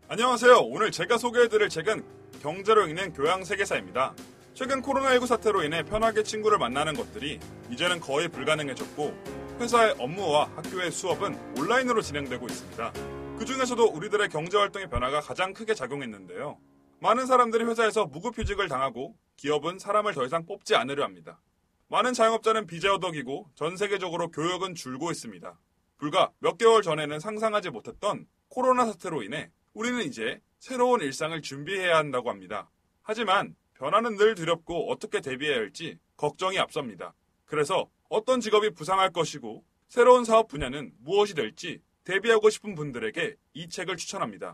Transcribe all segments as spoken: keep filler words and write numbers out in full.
안녕하세요. 오늘 제가 소개해드릴 책은 경제로 읽는 교양 세계사입니다. 최근 코로나십구 사태로 인해 편하게 친구를 만나는 것들이 이제는 거의 불가능해졌고 회사의 업무와 학교의 수업은 온라인으로 진행되고 있습니다. 그 중에서도 우리들의 경제활동의 변화가 가장 크게 작용했는데요. 많은 사람들이 회사에서 무급휴직을 당하고 기업은 사람을 더 이상 뽑지 않으려 합니다. 많은 자영업자는 빚에 허덕이고 전 세계적으로 교역은 줄고 있습니다. 불과 몇 개월 전에는 상상하지 못했던 코로나 사태로 인해 우리는 이제 새로운 일상을 준비해야 한다고 합니다. 하지만 변화는 늘 두렵고 어떻게 대비해야 할지 걱정이 앞섭니다. 그래서 어떤 직업이 부상할 것이고 새로운 사업 분야는 무엇이 될지 대비하고 싶은 분들에게 이 책을 추천합니다.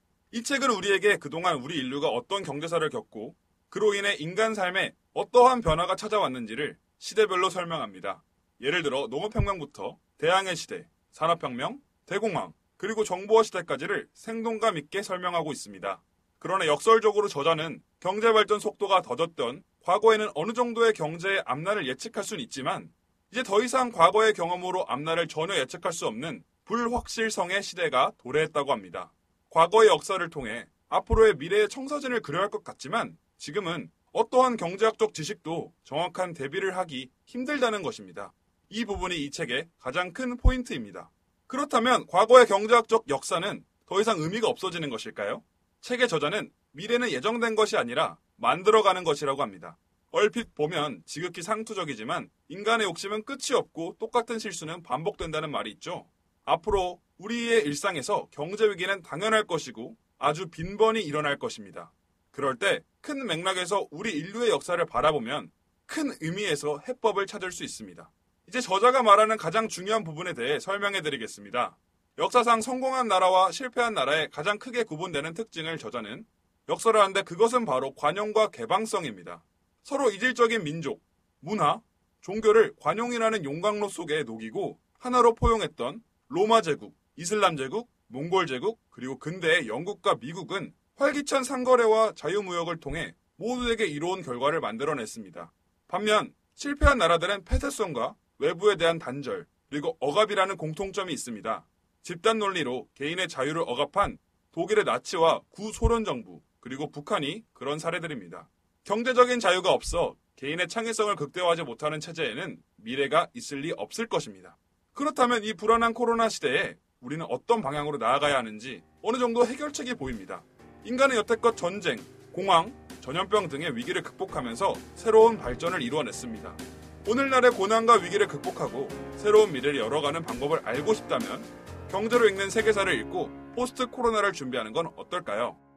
이 책은 우리에게 그동안 우리 인류가 어떤 경제사를 겪고 그로 인해 인간 삶에 어떠한 변화가 찾아왔는지를 시대별로 설명합니다. 예를 들어 농업혁명부터 대항해 시대, 산업혁명, 대공황, 그리고 정보화 시대까지를 생동감 있게 설명하고 있습니다. 그러나 역설적으로 저자는 경제발전 속도가 더뎠던 과거에는 어느 정도의 경제의 앞날을 예측할 수는 있지만 이제 더 이상 과거의 경험으로 앞날을 전혀 예측할 수 없는 불확실성의 시대가 도래했다고 합니다. 과거의 역사를 통해 앞으로의 미래의 청사진을 그려야 할 것 같지만 지금은 어떠한 경제학적 지식도 정확한 대비를 하기 힘들다는 것입니다. 이 부분이 이 책의 가장 큰 포인트입니다. 그렇다면 과거의 경제학적 역사는 더 이상 의미가 없어지는 것일까요? 책의 저자는 미래는 예정된 것이 아니라 만들어가는 것이라고 합니다. 얼핏 보면 지극히 상투적이지만 인간의 욕심은 끝이 없고 똑같은 실수는 반복된다는 말이 있죠. 앞으로 우리의 일상에서 경제 위기는 당연할 것이고 아주 빈번히 일어날 것입니다. 그럴 때 큰 맥락에서 우리 인류의 역사를 바라보면 큰 의미에서 해법을 찾을 수 있습니다. 이제 저자가 말하는 가장 중요한 부분에 대해 설명해 드리겠습니다. 역사상 성공한 나라와 실패한 나라의 가장 크게 구분되는 특징을 저자는 역설을 하는데 그것은 바로 관용과 개방성입니다. 서로 이질적인 민족, 문화, 종교를 관용이라는 용광로 속에 녹이고 하나로 포용했던 로마 제국, 이슬람 제국, 몽골 제국, 그리고 근대의 영국과 미국은 활기찬 상거래와 자유무역을 통해 모두에게 이로운 결과를 만들어냈습니다. 반면 실패한 나라들은 폐쇄성과 외부에 대한 단절, 그리고 억압이라는 공통점이 있습니다. 집단 논리로 개인의 자유를 억압한 독일의 나치와 구소련 정부, 그리고 북한이 그런 사례들입니다. 경제적인 자유가 없어 개인의 창의성을 극대화하지 못하는 체제에는 미래가 있을 리 없을 것입니다. 그렇다면 이 불안한 코로나 시대에 우리는 어떤 방향으로 나아가야 하는지 어느 정도 해결책이 보입니다. 인간은 여태껏 전쟁, 공황, 전염병 등의 위기를 극복하면서 새로운 발전을 이루어냈습니다. 오늘날의 고난과 위기를 극복하고 새로운 미래를 열어가는 방법을 알고 싶다면 경제로 읽는 세계사를 읽고 포스트 코로나를 준비하는 건 어떨까요?